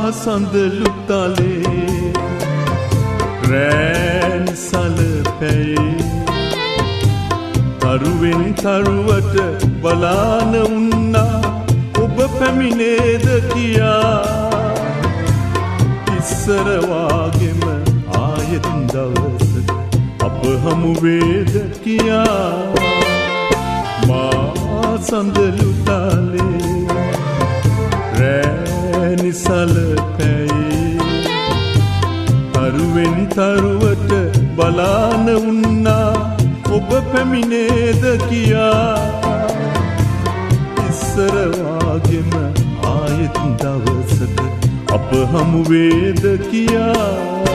සඳලු තලේ රැන් සලපැයි තරුවෙන් තරුවට බලාන උන්නා ඔබ පැමිණේද කියා ඉස්සර වාගෙම ආයෙත් දවසක අප හමු වේද කියා මා සඳලු තලේ රැනි සලපැයි තරුවෙන් තරුවට බලාන උන්නා ඔබ පැමිණේද කියා ඉස්සර වාගෙම ආයෙත් දවසක අප හමු වේද කියා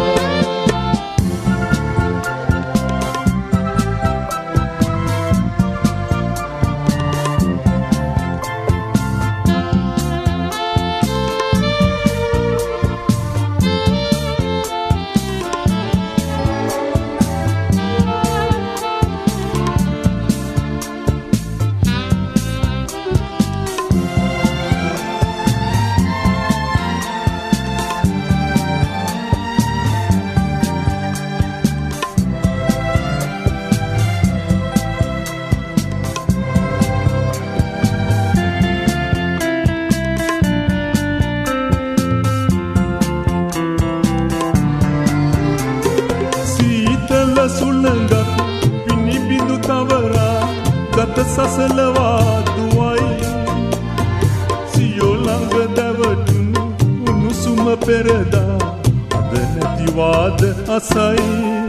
සුළඟක් පිනිබිඳු තවරා ගත සසලවා දුවයි සියෝ ළඟ දැවටුණු උණුසුම පෙරදා අද නැතිවාද අසයි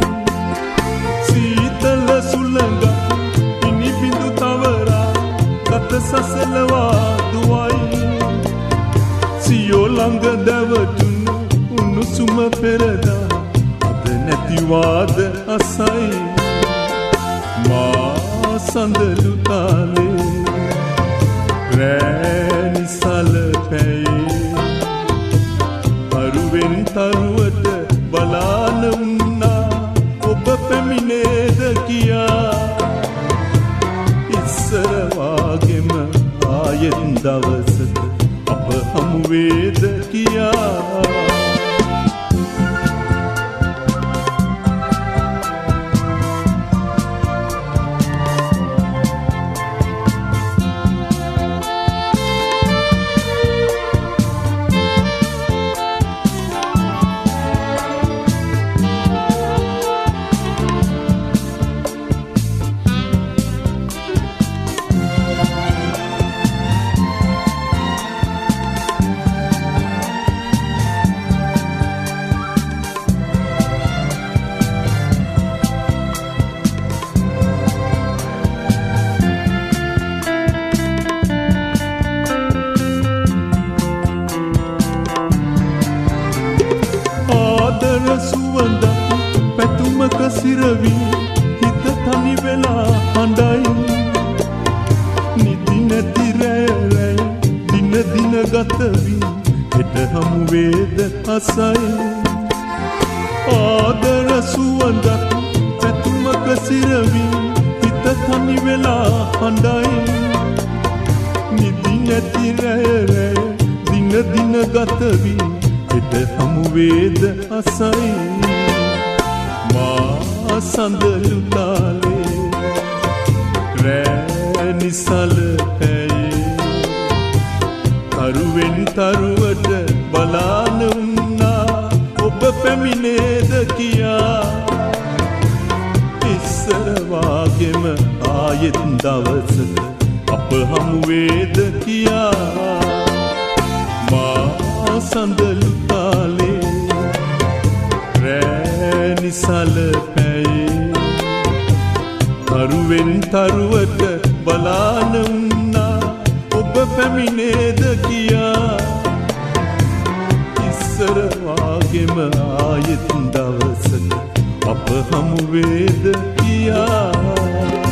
සීතල සුළඟක් පිනිබිඳු තවරා ගත සසලවා දුවයි සියෝ ළඟ දැවටුණු උණුසුම පෙරදා නැතිවාද අසයි මා සඳලු තාලේ රැනි සලපැයි තරුවෙන් තරුවට බලාන උන්නා ඔබ පැමිණේද කියා ඉස්සර වාගෙම ආයෙත් දවසක අප හමු වේද කියා සුවඳ පැතුමක සිරවි හිත තනි වෙලා හඬයි නිදි නැති රැය දින දින ගතවි හෙට හමු වේද අසයි ආදර සුවඳ පැතුමක සිරවි හිත තනි වෙලා හඬයි නිදි නැති රැය දින දින ගතවි හෙට හමු වේද අසයි මා සඳලු තාලේ රැනි සලපැයි තරුවෙන් තරුවට බලාන උන්නා ඔබ පැමිණේද කියා ඉස්සර වාගෙම ආයෙත් දවසක අප හමු වේද කියා මා සඳලු තාලේ රැනි සලපැයි තරුවෙන් තරුවට බලාන උන්නා ඔබ පැමිණේද කියා ඉස්සර වාගෙම ආයෙත් දවසක අප හමු වේද කියා